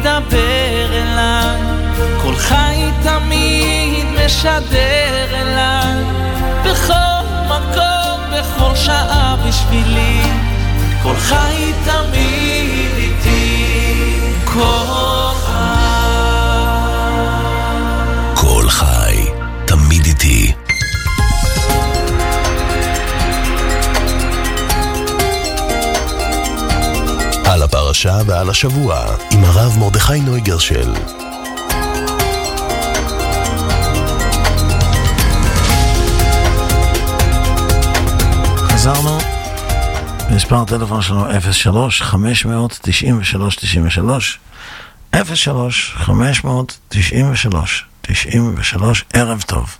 מדבר אליי, כל חי תמיד משדר אליי, בכל מקום, בכל שעה בשבילי, כל חי תמיד איתי, כל חי תמיד איתי. על הפרשה ועל השבוע עם הרב מרדכי נויגרשל. חזרנו. מספר הטלפון שלנו 03-593-93 03-593-93. ערב טוב.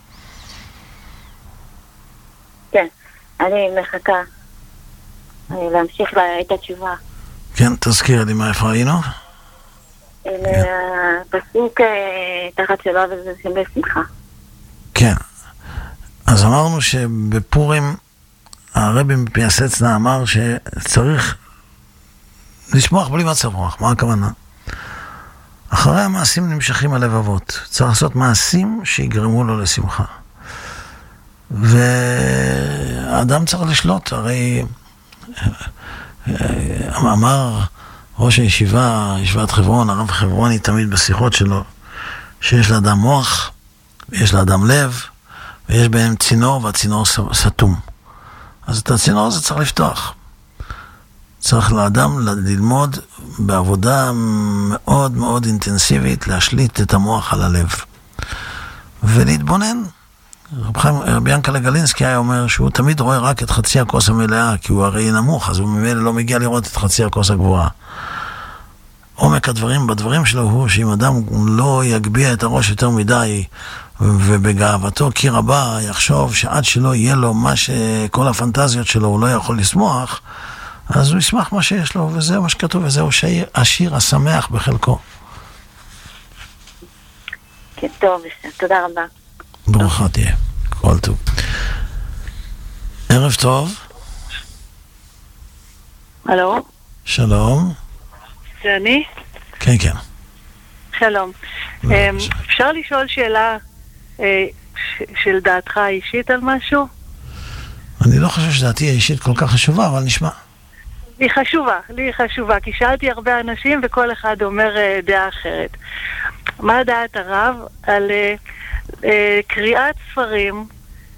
כן, אני מחכה להמשיך את התשובה. כן, תזכיר לי מה איפה היינו? פסוק תחת שלו וזה שווה שמחה. כן, אז אמרנו שבפורים הרבי מפייסצנה אמר שצריך לשמוח בלי מצב רוח. מה הכוונה? אחרי המעשים נמשכים הלבבות, צריך לעשות מעשים שיגרמו לו לשמחה, והאדם צריך לשלוט. הרי אמר ראש הישיבה, ישיבת חברון, הרב חברוני, תמיד בשיחות שלו, שיש לאדם מוח ויש לאדם לב ויש בהם צינור, והצינור סתום. אז את הצינור הזה צריך לפתוח. צריך לאדם ללמוד בעבודה מאוד מאוד אינטנסיבית להשליט את המוח על הלב ולהתבונן. רבי ינקלה גלינסקי היה אומר שהוא תמיד רואה רק את חצי הכוס המלאה, כי הוא הרי נמוך, אז הוא ממילא לא מגיע לראות את חצי הכוס הגבוהה. עומק הדברים בדברים שלו הוא שאם אדם לא יגביע את הראש יותר מדי ובגאוותו כי רבה יחשוב שעד שלא יהיה לו מה שכל הפנטזיות שלו הוא לא יכול לשמוח, אז הוא ישמח מה שיש לו, וזה מה שכתוב, וזהו השיר השמח בחלקו. כן, טוב, תודה רבה. ברוכה תהיה, כל טוב. ערב טוב. הלו? שלום. זה אני? כן, כן. שלום. אפשר לשאול שאלה של דעתך האישית על משהו? אני לא חושב שדעתי האישית כל כך חשובה, אבל נשמע. לי חשובה, כי שאלתי הרבה אנשים וכל אחד אומר דעה אחרת. מה דעת הרב על קריאת ספרים,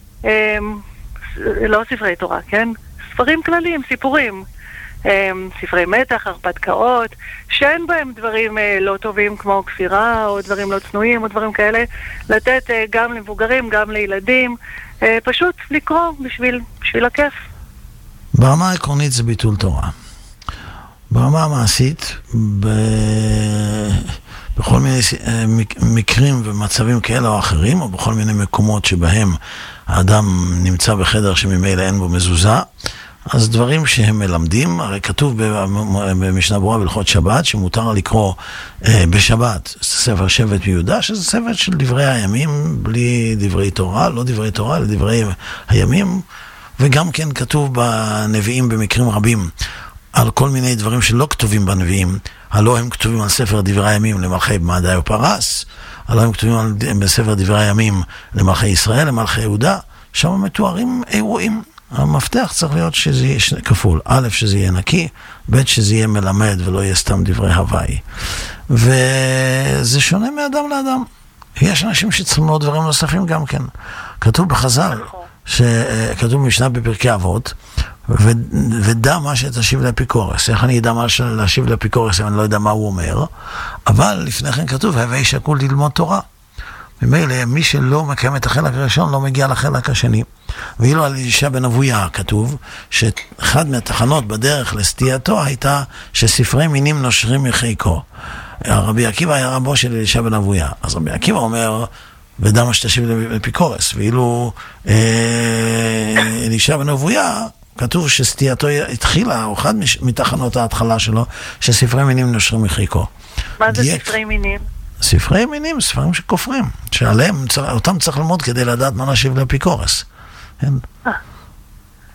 לא ספרי תורה, כן? ספרים כלליים, סיפורים, ספרי מתח, הרפתקאות, שאין בהם דברים לא טובים כמו כפירה או דברים לא צנועים או דברים כאלה, לתת גם למבוגרים, גם לילדים, פשוט לקרוא בשביל הכיף. ברמה העקרונית זה ביטול תורה. ברמה המעשית, בכל מיני מקרים ומצבים כאלה או אחרים, או בכל מיני מקומות שבהם האדם נמצא בחדר שממילא אין בו מזוזה, אז דברים שהם מלמדים, הרי כתוב במשנה ברורה בהלכות שבת, שמותר לקרוא בשבת ספר שבט ויהודה, שזה ספר של דברי הימים, בלי דברי תורה, לא דברי תורה, אלא דברי הימים, וגם כן כתוב בנביאים במקרים רבים, על כל מיני דברים שלא כתובים בנביאים, הלא הם כתובים על ספר דברי הימים למלכי במדי ופרס, הלא הם כתובים בספר דברי הימים למלכי ישראל, למלכי יהודה, שם מתוארים אירועים. המפתח צריך להיות שזה יהיה כפול, א' שזה יהיה נקי, ב' שזה יהיה מלמד ולא יהיה סתם דברי הוואי. וזה שונה מאדם לאדם. יש אנשים שצריכים מאוד דברים נוספים גם כן. כתוב בחז"ל, שכתוב במשנה בפרקי אבות, ודע מה שתשיב לאפיקורס. איך אני אדע מה להשיב לאפיקורס אם אני לא יודע מה הוא אומר? אבל לפני כן כתוב, הווי שקול ללמוד תורה. ממילא מי שלא מקיים את החלק הראשון לא מגיע לחלק השני. ואילו על אלישע בן אבויה כתוב שאחד מהתחנות בדרך לסטייתו הייתה שספרי מינים נושרים מחיקו. רבי עקיבא היה רבו של אלישע בן אבויה. אז רבי עקיבא אומר, ודע מה שתשיב לאפיקורס. ואילו אלישע בן אבויה כתוב שסטייתו התחילה, או אחד מתחנות ההתחלה שלו, שספרי מינים נושרים מחיקו. מה זה ספרי מינים? ספרי מינים, ספרים שכופרים, שעליהם אותם צריך ללמוד כדי לדעת מה להשיב לאפיקורס.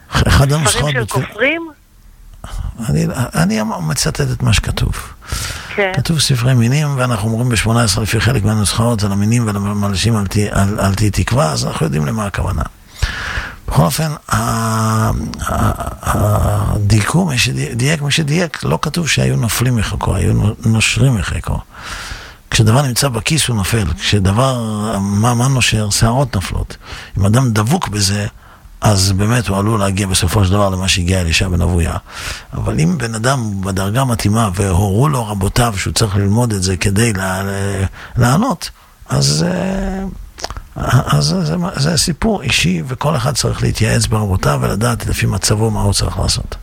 ספרים של כופרים? אני מצטט את מה שכתוב. כן. כתוב ספרי מינים, ואנחנו אומרים ב-18 לפי חלק מהנוסחאות על המינים ועל המלשים על תהי תקווה, אז אנחנו יודעים למה הכוונה. בכל אופן, הדייקו, מי שדייק, לא כתוב שהיו נופלים מחלקו, היו נושרים מחלקו. כשדבר נמצא בכיס הוא נופל, כשדבר, מה נושר? שערות נופלות. אם אדם דבוק בזה, אז באמת הוא עלול להגיע בסופו של דבר למה שהגיע אלישע בן אבויה. אבל אם בן אדם בדרגה מתאימה והורו לו רבותיו שהוא צריך ללמוד את זה כדי לענות, אז זה סיפור אישי, וכל אחד צריך להתייעץ ברבותיו ולדעת לפי מצבו מה הוא צריך לעשות.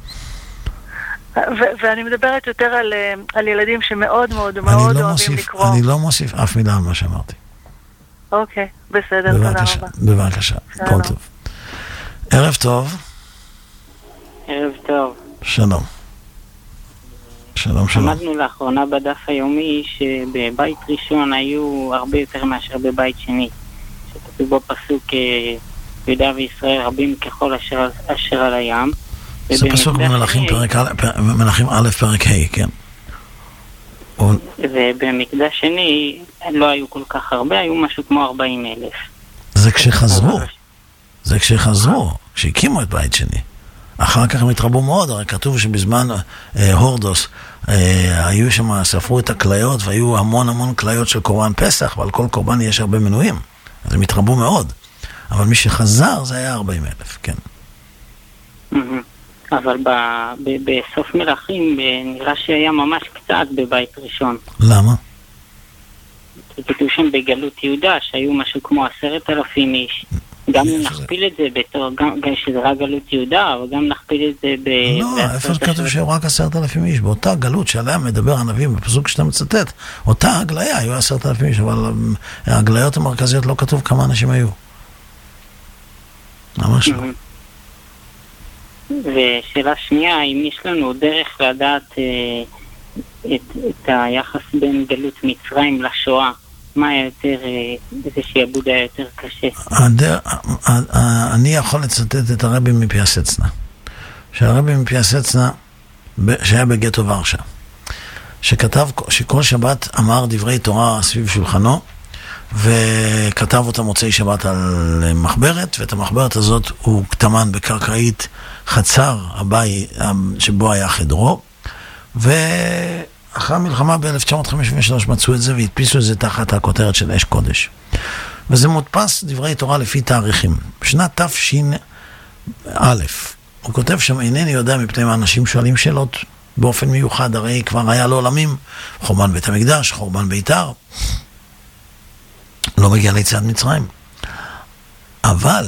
ואני מדברת יותר על ילדים שמאוד מאוד מאוד אוהבים לקרוא. אני לא מוסיף אף מילה על מה שאמרתי. אוקיי, בסדר, תודה רבה. בבקשה, כל טוב. ערב טוב. ערב טוב. שלום. שלום. למדנו לאחרונה בדף היומי שבבית ראשון היו הרבה יותר מאשר בבית שני. שכתוב בו פסוק יהודה וישראל רבים ככל אשר על הים. זה פסוק במלאכים א' פרק ה', כן. ובמקדש שני לא היו כל כך הרבה, היו משהו כמו 40,000. זה כשחזרו, כשהקימו את בית שני. אחר כך הם התרבו מאוד, הרי כתוב שבזמן הורדוס היו שם, ספרו את הכליות, והיו המון כליות של קורבן פסח, ועל כל קורבן יש הרבה מנויים. אז הם התרבו מאוד. אבל מי שחזר זה היה 40,000, כן. אבל בסוף מלאכים נראה שהיה ממש קצת בבית ראשון. למה? כי כתוב שם בגלות יהודה שהיו משהו כמו 10,000 איש. גם נכפיל את זה בתור, גם שזה רק גלות יהודה, אבל גם נכפיל את זה לא, איפה כתוב שהיו רק 10,000 איש? באותה גלות שעליה מדבר הנביא בפסוק שאתה מצטט, אותה הגליה היו 10,000 איש, אבל הגליות המרכזיות לא כתוב כמה אנשים היו. ממש לא. ושאלה שנייה, אם יש לנו דרך לדעת את היחס בין גלות מצרים לשואה, מה היה יותר, איזה שיעבוד היה יותר קשה? אני יכול לצטט את הרבי מפיאסצנה. שהרבי מפיאסצנה, שהיה בגטו ורשה, שכתב, שכל שבת אמר דברי תורה סביב שולחנו, וכתב אותה מוצאי שבת על מחברת, ואת המחברת הזאת הוא כתמן בקרקעית חצר הבית שבו היה חדרו, ואחרי המלחמה ב-1953 מצאו את זה והדפיסו את זה תחת הכותרת של אש קודש. וזה מודפס דברי תורה לפי תאריכים. בשנת תש"א, הוא כותב שם, אינני יודע מפני מה אנשים שואלים שאלות באופן מיוחד, הרי כבר היה לעולמים, חורבן בית המקדש, חורבן ביתר, לא מגיע ליציאת מצרים. אבל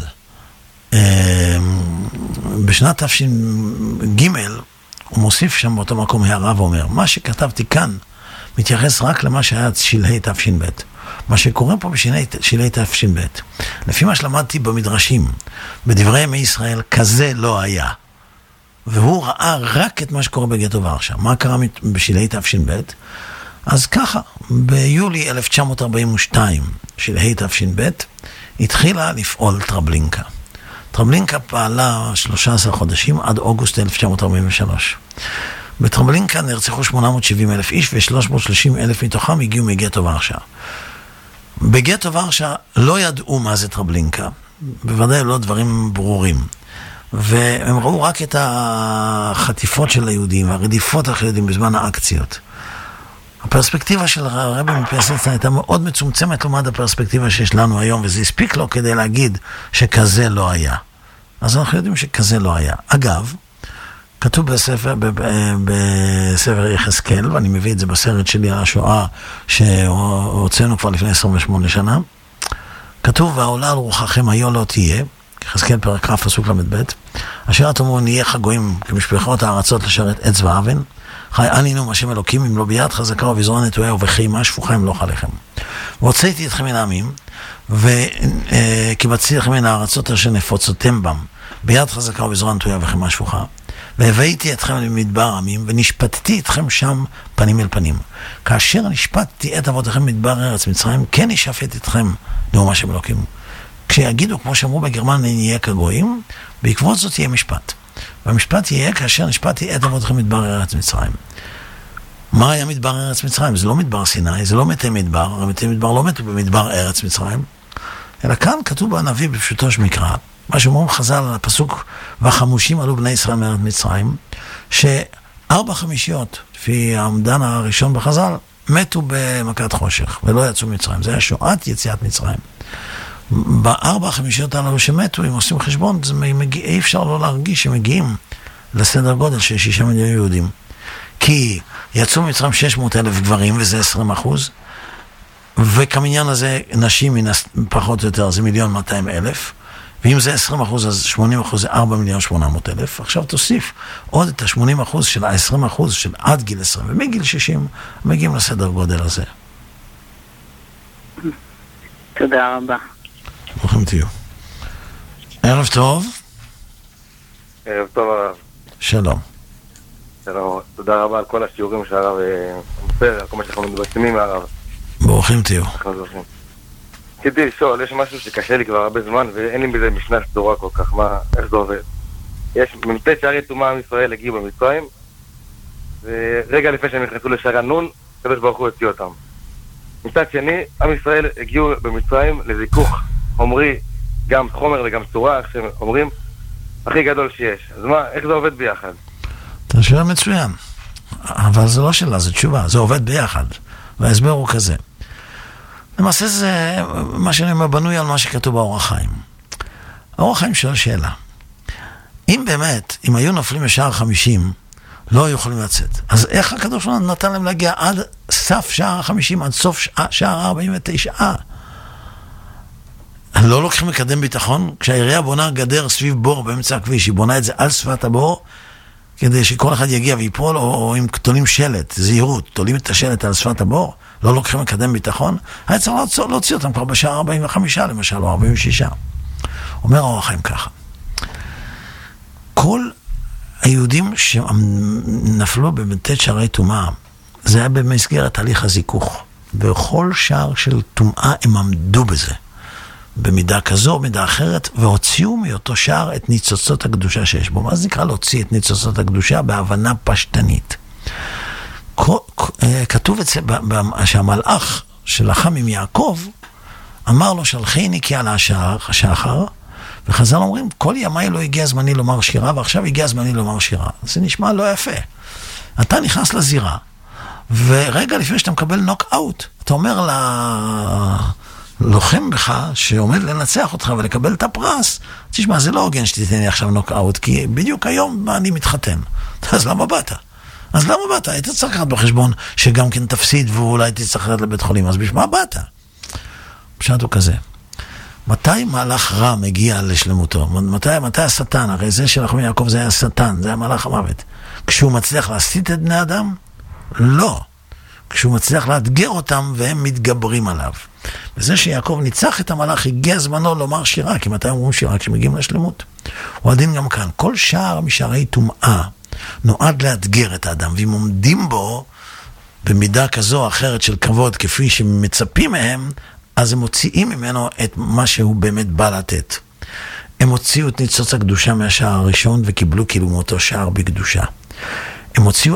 בשנת תש"ג הוא מוסיף שם באותו מקום הערה ואומר, מה שכתבתי כאן מתייחס רק למה שהיה שלהי תש"ב. מה שקורה פה בשלהי תש"ב, לפי מה שלמדתי במדרשים, בדברי ימי ישראל, כזה לא היה. והוא ראה רק את מה שקורה בגטו ורשה. מה קרה בשלהי תש"ב? אז ככה, ביולי 1942, שלהי תש"ב, התחילה לפעול טרבלינקה. טרבלינקה פעלה 13 חודשים עד אוגוסט 1943. בטרבלינקה נרצחו 870,000 איש ו-330,000 מתוכם הגיעו מגטו ורשה. בגטו ורשה לא ידעו מה זה טרבלינקה, בוודאי לא דברים ברורים. והם ראו רק את החטיפות של היהודים והרדיפות אחרי היהודים בזמן האקציות. הפרספקטיבה של הרבי מפיאסצנה הייתה מאוד מצומצמת לעומת הפרספקטיבה שיש לנו היום, וזה הספיק לו כדי להגיד שכזה לא היה. אז אנחנו יודעים שכזה לא היה. אגב, כתוב בספר יחזקאל, ואני מביא את זה בסרט שלי על השואה שהוצאנו כבר לפני 28 שנה, כתוב, והעולה על רוחכם היו לא תהיה, יחזקאל פרק כ' פסוק ל"ב, אשר אתמו נהיה חגויים כמשפחות הארצות לשרת עץ ואבן, חי אנינו השם אלוקים, אם לא ביד חזקה ובזרוע נטויה ובחימה שפוכה ימלוך עליכם. והוצאתי אתכם מן העמים, וקיבצתי אתכם מן הארצות אשר נפוצותם בם, ביד חזקה ובזרוע נטויה ובחימה שפוכה. והבאתי אתכם למדבר עמים, ונשפטתי אתכם שם פנים אל פנים. כאשר נשפטתי את אבותיכם במדבר ארץ מצרים, כן נשפט אתכם נאום השם אלוקים. כשיגידו, כמו שאמרו בגרמניה, נהיה כגויים, בעקבות זאת יהיה משפט. והמשפט יהיה כאשר נשפטתי את אבותיכם במדבר ארץ מצרים. מה היה מדבר ארץ מצרים? זה לא מדבר סיני, זה לא מתי מדבר, מתי מדבר לא מתו במדבר ארץ מצרים, אלא כאן כתוב בנביא בפשוטו של מקרא, מה שאומרים חז"ל על הפסוק, והחמושים עלו בני ישראל מארץ מצרים, ש4/5, לפי העמדן הראשון בחז"ל, מתו במכת חושך, ולא יצאו מצרים. זה היה שואת יציאת מצרים. ב4/5 הללו שמתו, אם עושים חשבון, אי אפשר לא להרגיש שמגיעים לסדר גודל של 6 מיליון יהודים. כי יצאו מצרים 600,000 גברים, וזה 20%, וכמניין הזה נשים פחות או יותר, זה 1,200,000, ואם זה 20%, אז 80% זה 4,800,000. עכשיו תוסיף עוד את ה-80% של ה-20% של עד גיל 20, ומגיל 60 מגיעים לסדר גודל הזה. תודה רבה. ברוכים תהיו. ערב טוב. ערב טוב הרב. שלום. שלום, תודה רבה על כל השיעורים שהרב מוסר, על כל מה שאנחנו מתבצעים מהרב. ברוכים תהיו. רציתי לשאול, יש משהו שקשה לי כבר הרבה זמן ואין לי בזה משנה סדורה כל כך, איך זה עובד? יש מ"ט שערי טומאה עם ישראל הגיעו במצרים, ורגע לפני שהם נכנסו לשער הנון, הקדוש ברוך הוא הוציא אותם. מצד שני, עם ישראל הגיעו במצרים לזיכוך חומרי, גם חומר וגם צורה, איך שהם אומרים, הכי גדול שיש. אז מה, איך זה עובד ביחד? אתה שואל מצוין, אבל זה לא שאלה, זה תשובה, זה עובד ביחד, וההסבר הוא כזה. למעשה זה מה שאני אומר בנוי על מה שכתוב באור החיים. האור החיים שואל שאלה, אם באמת, אם היו נופלים לשער 50, לא היו יכולים לצאת, אז איך הקדוש ברוך הוא נתן להם להגיע עד סף שער 50, עד סוף שער 49? לא לוקחים מקדם ביטחון? כשהעירייה בונה גדר סביב בור באמצע הכביש, היא בונה את זה על שפת הבור, כדי שכל אחד יגיע ויפול, או אם תולים שלט, זהירות, תולים את השלט על שפת הבור, לא לוקחים מקדם ביטחון, היה צריך להוציא אותם כבר בשעה 45 למשל, או 46. אומר האור החיים ככה, כל היהודים שנפלו במ"ט שערי טומאה, זה היה במסגרת הליך הזיכוך. בכל שער של טומאה הם עמדו בזה, במידה כזו או מידה אחרת, והוציאו מאותו שער את ניצוצות הקדושה שיש בו. מה זה נקרא להוציא את ניצוצות הקדושה? בהבנה פשטנית. כתוב את זה שהמלאך שלחם עם יעקב אמר לו שלחני כי על השחר, וחז"ל אומרים כל ימי לא הגיע זמני לומר שירה, ועכשיו הגיע זמני לומר שירה. זה נשמע לא יפה. אתה נכנס לזירה, ורגע לפני שאתה מקבל נוק אאוט, אתה אומר לוחם בך שעומד לנצח אותך ולקבל את הפרס, תשמע, זה לא הוגן שתיתן לי עכשיו נוק אאוט, כי בדיוק היום אני מתחתן. אז למה באת? היית צריך לקחת בחשבון שגם כן תפסיד ואולי תצטרך ללכת לבית חולים, אז בשביל מה באת? פשט הוא כזה. מתי מהלך רע מגיע לשלמותו? מתי השטן? הרי זה שלחם יעקב זה היה השטן, זה היה מהלך המוות. כשהוא מצליח להסית את בני אדם? לא. כשהוא מצליח לאתגר אותם והם מתגברים עליו. וזה שיעקב ניצח את המלאך, הגיע זמנו לומר שירה, כי מתי אומרים שירה? כשמגיעים לשלמות. הוא הדין גם כאן. כל שער משערי טומאה נועד לאתגר את האדם, ואם עומדים בו במידה כזו או אחרת של כבוד כפי שמצפים מהם, אז הם מוציאים ממנו את מה שהוא באמת בא לתת. הם הוציאו את ניצוץ הקדושה מהשער הראשון וקיבלו כאילו מאותו שער בקדושה. הם הוציאו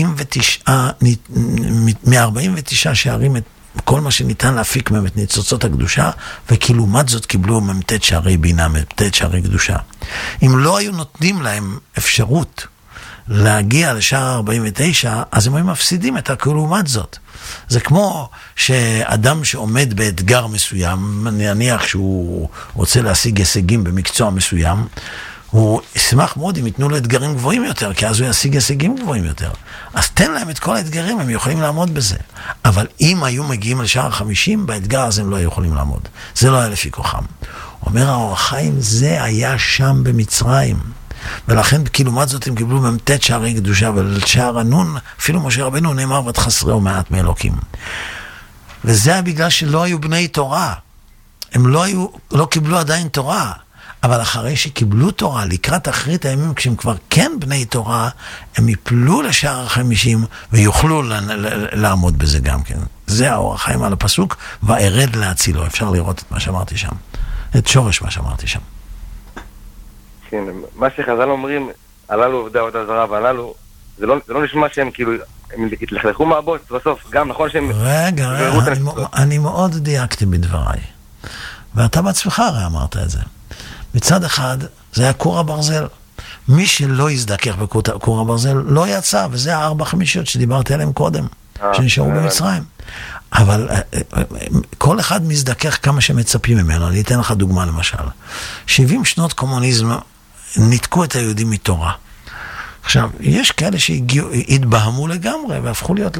49 שערים את כל מה שניתן להפיק מהם את ניצוצות הקדושה, וכאילו לעומת זאת קיבלו מ"ט שערי בינה, מ"ט שערי קדושה. אם לא היו נותנים להם אפשרות להגיע לשער 49, אז הם היו מפסידים את הכאילו לעומת זאת. זה כמו שאדם שעומד באתגר מסוים, נניח שהוא רוצה להשיג הישגים במקצוע מסוים, הוא ישמח מאוד אם ייתנו לו אתגרים גבוהים יותר, כי אז הוא ישיג הישגים גבוהים יותר. אז תן להם את כל האתגרים, הם יכולים לעמוד בזה. אבל אם היו מגיעים לשער 50, באתגר הזה הם לא יכולים לעמוד. זה לא היה לפי כוחם. אומר האור החיים, זה היה שם במצרים. ולכן כלעומת זאת הם קיבלו מ"ט שערי קדושה, ולשער הנון, אפילו משה רבנו נאמר, ותחסרהו מעט מאלוקים. וזה היה בגלל שלא היו בני תורה. הם לא קיבלו עדיין תורה. אבל אחרי שקיבלו תורה, לקראת אחרית הימים, כשהם כבר כן בני תורה, הם יפלו לשער 50 ויוכלו לעמוד בזה גם כן. זה האור החיים על הפסוק, וארד להצילו. אפשר לראות את מה שאמרתי שם. את שורש מה שאמרתי שם. כן, מה שחז"ל אומרים, הללו עובדי עבודה זרה, והללו זה לא נשמע שהם כאילו, הם התלכלכו מהבוץ בסוף, גם נכון שהם... רגע, אני מאוד דייקתי בדבריי. ואתה בעצמך הרי אמרת את זה. מצד אחד, זה היה קור הברזל. מי שלא יזדכך בקור הברזל לא יצא, וזה 4-5 שדיברתי עליהם קודם, שנשארו במצרים. אבל כל אחד מזדכך כמה שמצפים ממנו. אני אתן לך דוגמה למשל. 70 שנות קומוניזם ניתקו את היהודים מתורה. עכשיו, יש כאלה שהתבהמו לגמרי והפכו להיות,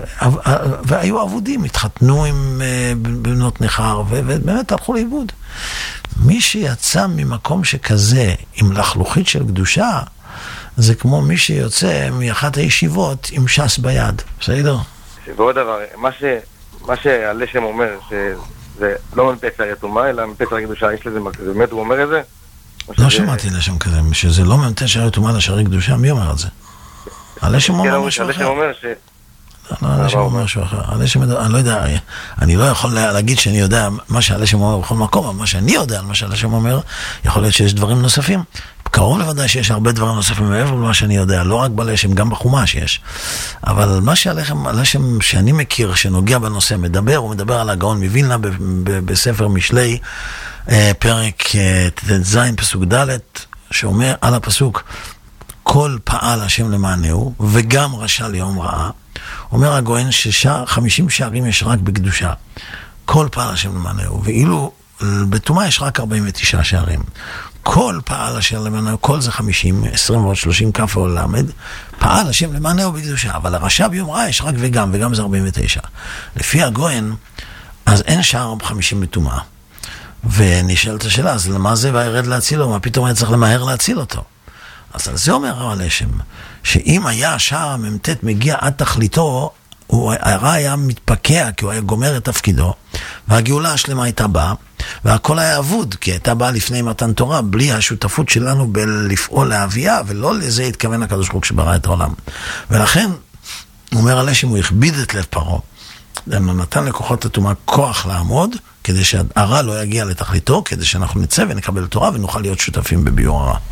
והיו עבודים, התחתנו עם בנות ניכר, ובאמת הלכו לאיבוד. מי שיצא ממקום שכזה, עם לחלוכית של קדושה, זה כמו מי שיוצא מאחת הישיבות עם ש"ס ביד. בסדר? ועוד דבר, מה שהלשם אומר, שזה לא מפצע יתומה, אלא מפצע קדושה, יש לזה, באמת הוא אומר את זה? לא שמעתי לשם כזה, שזה לא מפצע יתומה לשערי קדושה, מי אומר את זה? הלשם אומר משהו אחר. הלשם אומר ש... לא, הלשם אומר משהו אחר. אני לא יודע, אני לא יכול להגיד שאני יודע מה שהלשם אומר בכל מקום, אבל מה שאני יודע על מה שהלשם אומר, יכול להיות שיש דברים נוספים. קרוב לוודאי שיש הרבה דברים נוספים מעבר למה שאני יודע, לא רק בלשם, גם בחומש יש. אבל מה שהלשם שאני מכיר, שנוגע בנושא, הוא מדבר על הגאון מווילנה בספר משלי, פרק ט"ז פסוק ד', שאומר על הפסוק, כל פעל השם למענהו, וגם רשע ליום רעה. אומר הגאון ש50 שערים יש רק בקדושה. כל פעל השם למענהו, ואילו בתומה יש רק 49 שערים. כל פעל השם למענהו, כל זה 50, 20 ועוד 30 כף או למד, פעל השם למענהו בקדושה, אבל הרשע ביום רעה יש רק וגם זה 49. לפי הגאון, אז אין שער 50 בתומה. ונשאלת השאלה, אז למה זה וירד להצילו? מה פתאום היה צריך למהר להציל אותו? אז על זה אומר הלשם, שאם היה שער המ"ט מגיע עד תכליתו, הרע היה מתפקע, כי הוא היה גומר את תפקידו, והגאולה השלמה הייתה באה, והכל היה אבוד, כי הייתה באה לפני מתן תורה, בלי השותפות שלנו בלפעול להביאה, ולא לזה התכוון הקדוש ברוך הוא שברא את העולם. ולכן, אומר הלשם, הוא הכביד את לב פרעה, נתן לכוחות התומה כוח לעמוד, כדי שהרע לא יגיע לתכליתו, כדי שאנחנו נצא ונקבל תורה, ונוכל להיות שותפים בביאור הרע.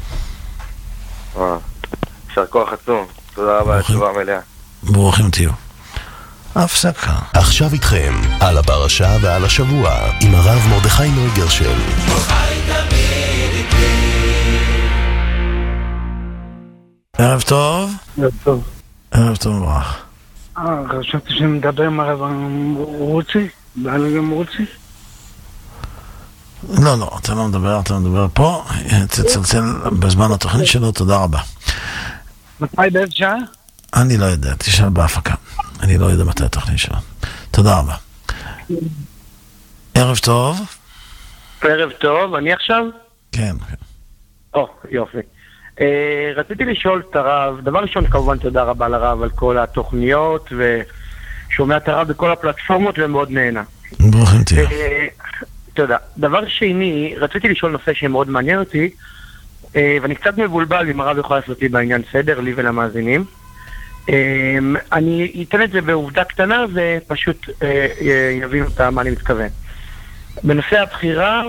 יישר כוח עצום. תודה רבה על התשובה המלאה. ברוכים תהיו. הפסקה. עכשיו איתכם על הפרשה ועל השבוע עם הרב מרדכי נויגרשל. ערב טוב. ערב טוב. ערב טוב ברח. חשבתי שמדבר עם הרב רוצי, בעל גם רוצי. לא, אתה לא מדבר פה, תצלצל בזמן התוכנית שלו, תודה רבה. מתי באיזה שעה? אני לא יודע, תשאל בהפקה. אני לא יודע מתי התוכנית שלו. תודה רבה. ערב טוב. ערב טוב, אני עכשיו? כן. יופי. רציתי לשאול את הרב, דבר ראשון כמובן תודה רבה לרב על כל התוכניות, ושומע את הרב בכל הפלטפורמות ומאוד נהנה. ברוכים תהיה. תודה. דבר שני, רציתי לשאול נושא שמאוד מעניין אותי, ואני קצת מבולבל אם הרב יכול לעשות אותי בעניין סדר, לי ולמאזינים. אני אתן את זה בעובדה קטנה ופשוט יבינו אותה מה אני מתכוון. בנושא הבחירה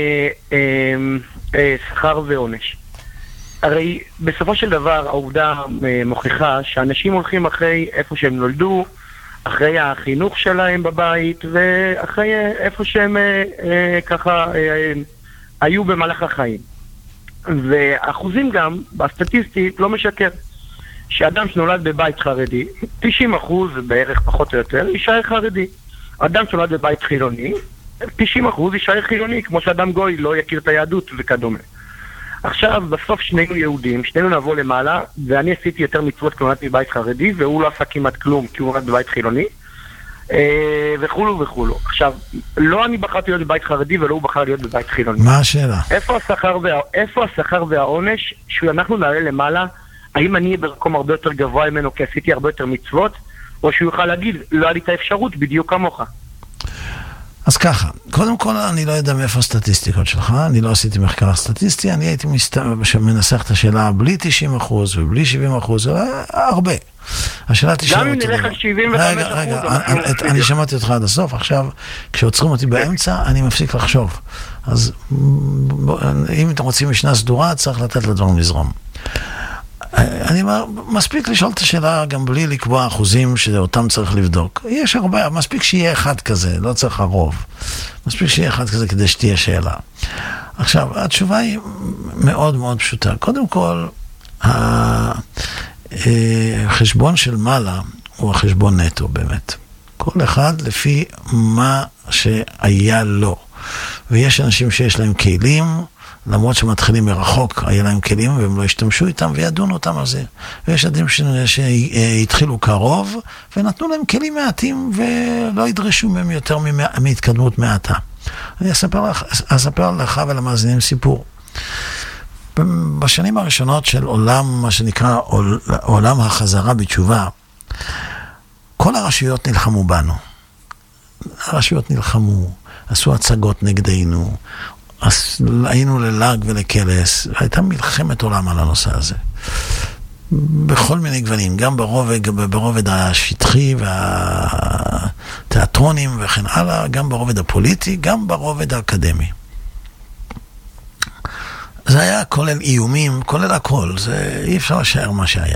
ושכר ועונש. הרי בסופו של דבר העובדה מוכיחה שאנשים הולכים אחרי איפה שהם נולדו, אחרי החינוך שלהם בבית ואחרי איפה שהם ככה היו במהלך החיים. ואחוזים גם בסטטיסטית לא משקר. שאדם שנולד בבית חרדי, 90% בערך פחות או יותר, יישאר חרדי. אדם שנולד בבית חילוני, 90% יישאר חילוני, כמו שאדם גוי לא יכיר את היהדות וכדומה. עכשיו, בסוף שנינו יהודים, שנינו נבוא למעלה, ואני עשיתי יותר מצוות כי נולדתי בבית חרדי, והוא לא עשה כמעט כלום כי הוא נולד בבית חילוני, וכולו וכולו. עכשיו, לא אני בחרתי להיות בבית חרדי ולא הוא בחר להיות בבית חילוני. מה השאלה? איפה השכר והעונש שאנחנו נעלה למעלה? האם אני במקום הרבה יותר גבוה ממנו כי עשיתי הרבה יותר מצוות, או שהוא יוכל להגיד, לא היה לי את האפשרות בדיוק כמוך? אז ככה, קודם כל אני לא יודע מאיפה הסטטיסטיקות שלך, אני לא עשיתי מחקר סטטיסטי, אני הייתי מנסח את השאלה בלי 90% ובלי 70%, הרבה. השאלה תשאל גם אם נלך על 75%. רגע, אני שמעתי אותך עד הסוף, עכשיו כשעוצרים אותי באמצע אני מפסיק לחשוב. אז אם אתם רוצים משנה סדורה, צריך לתת לדברים לזרום. אני אומר, מספיק לשאול את השאלה גם בלי לקבוע אחוזים שאותם צריך לבדוק. יש הרבה, מספיק שיהיה אחד כזה, לא צריך הרוב. מספיק שיהיה אחד כזה כדי שתהיה שאלה. עכשיו, התשובה היא מאוד מאוד פשוטה. קודם כל, החשבון של מעלה הוא החשבון נטו באמת. כל אחד לפי מה שהיה לו. ויש אנשים שיש להם כלים, למרות שמתחילים מרחוק, היה להם כלים והם לא השתמשו איתם וידונו אותם על זה. ויש אנשים שהתחילו קרוב ונתנו להם כלים מעטים ולא ידרשו מהם יותר מהתקדמות מעטה. אני אספר לך ולמאזינים סיפור. בשנים הראשונות של עולם, מה שנקרא עולם החזרה בתשובה, כל הרשויות נלחמו בנו. הרשויות נלחמו, עשו הצגות נגדנו, היינו ללעג ולקלס, הייתה מלחמת עולם על הנושא הזה. בכל מיני גוונים, גם ברובד השטחי והתיאטרונים וכן הלאה, גם ברובד הפוליטי, גם ברובד האקדמי. זה היה כולל איומים, כולל הכל, זה אי אפשר לשער מה שהיה.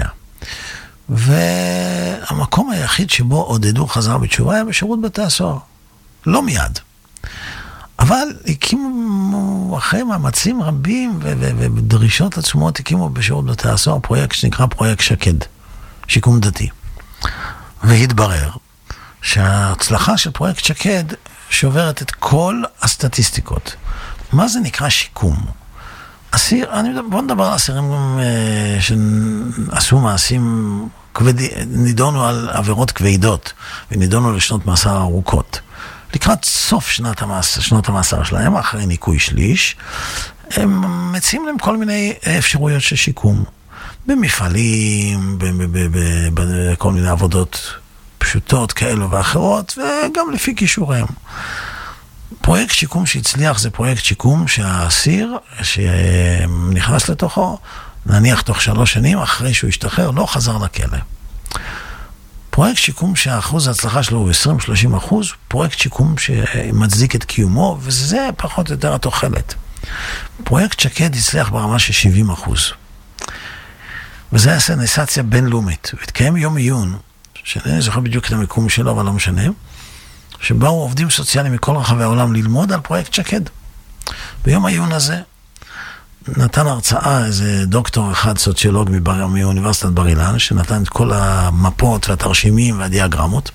והמקום היחיד שבו עודדו חזרה בתשובה היה בשירות בתי הסוהר. לא מיד. אבל הקימו אחרי מאמצים רבים ודרישות עצומות, הקימו בשירות בתי הסוהר פרויקט שנקרא פרויקט שקד, שיקום דתי. והתברר שההצלחה של פרויקט שקד שוברת את כל הסטטיסטיקות. מה זה נקרא שיקום? בוא נדבר על אסירים שעשו מעשים כבדים, נידונו על עבירות כבדות, ונידונו לשנות מאסר ארוכות. לקראת סוף שנות המאסר שלהם, אחרי ניקוי שליש, הם מציעים להם כל מיני אפשרויות של שיקום. במפעלים, בכל מיני עבודות פשוטות כאלו ואחרות, וגם לפי כישוריהם. פרויקט שיקום שהצליח זה פרויקט שיקום שהאסיר שנכנס לתוכו, נניח תוך 3 שנים, אחרי שהוא השתחרר, לא חזר לכלא. פרויקט שיקום שהאחוז ההצלחה שלו הוא 20-30%, פרויקט שיקום שמצדיק את קיומו, וזה פחות או יותר התוחלת. פרויקט שקד הצליח ברמה של 70%. וזה היה סנסציה בינלאומית. התקיים יום עיון, שאני זוכר בדיוק את המיקום שלו, אבל לא משנה, שבאו עובדים סוציאליים מכל רחבי העולם ללמוד על פרויקט שקד. ביום העיון הזה נתן הרצאה איזה דוקטור אחד, סוציולוג מאוניברסיטת בר אילן, שנתן את כל המפות והתרשימים והדיאגרמות.